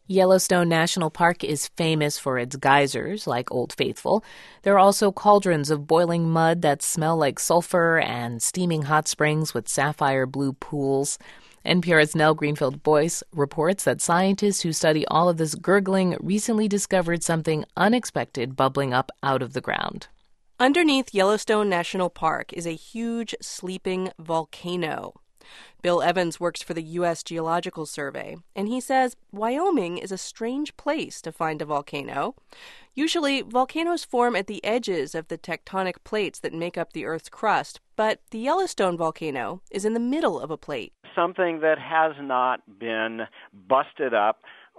Yellowstone National Park is famous for its geysers, like Old Faithful. There are also cauldrons of boiling mud that smell like sulfur and steaming hot springs with sapphire blue pools. NPR's Nell Greenfield-Boyce reports that scientists who study all of this gurgling recently discovered something unexpected bubbling up out of the ground. Underneath Yellowstone National Park is a huge sleeping volcano. Bill Evans works for the U.S. Geological Survey, and he says Wyoming is a strange place to find a volcano. Usually, volcanoes form at the edges of the tectonic plates that make up the Earth's crust, but the Yellowstone volcano is in the middle of a plate. Something that has not been busted up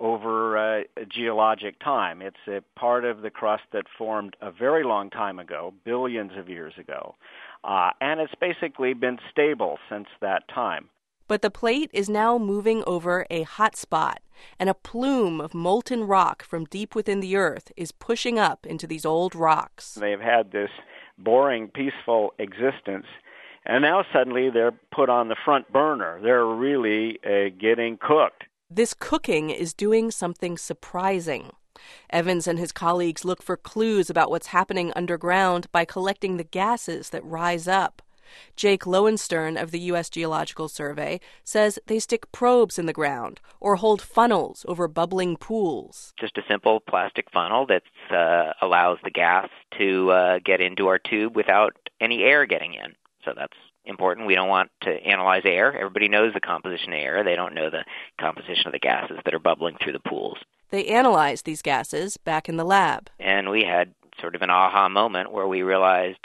over geologic time. It's a part of the crust that formed a very long time ago, billions of years ago, and it's basically been stable since that time. But the plate is now moving over a hot spot, and a plume of molten rock from deep within the Earth is pushing up into these old rocks. They've had this boring, peaceful existence, and now suddenly they're put on the front burner. They're really getting cooked. This cooking is doing something surprising. Evans and his colleagues look for clues about what's happening underground by collecting the gases that rise up. Jake Lowenstern of the U.S. Geological Survey says they stick probes in the ground or hold funnels over bubbling pools. Just a simple plastic funnel that allows the gas to get into our tube without any air getting in. So that's important. We don't want to analyze air. Everybody knows the composition of air. They don't know the composition of the gases that are bubbling through the pools. They analyzed these gases back in the lab. And we had sort of an aha moment where we realized,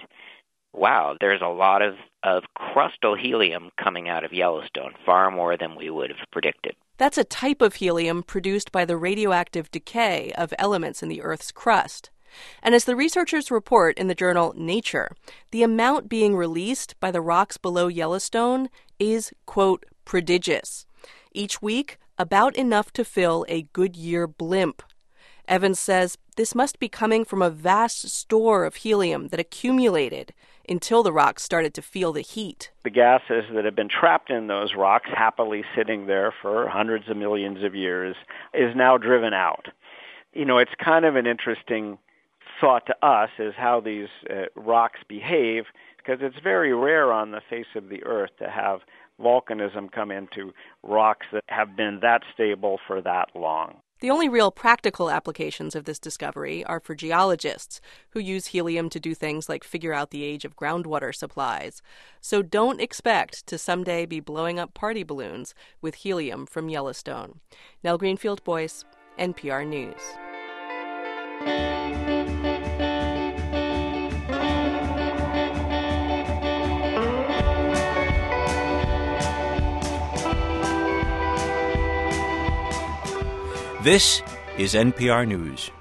wow, there's a lot of crustal helium coming out of Yellowstone, far more than we would have predicted. That's a type of helium produced by the radioactive decay of elements in the Earth's crust. And as the researchers report in the journal Nature, the amount being released by the rocks below Yellowstone is, quote, prodigious. Each week, about enough to fill a Goodyear blimp. Evans says this must be coming from a vast store of helium that accumulated until the rocks started to feel the heat. The gases that have been trapped in those rocks, happily sitting there for hundreds of millions of years, is now driven out. You know, it's kind of an interesting thought to us is how these rocks behave, because it's very rare on the face of the Earth to have volcanism come into rocks that have been that stable for that long. The only real practical applications of this discovery are for geologists who use helium to do things like figure out the age of groundwater supplies. So don't expect to someday be blowing up party balloons with helium from Yellowstone. Nell Greenfield-Boyce, NPR News. This is NPR News.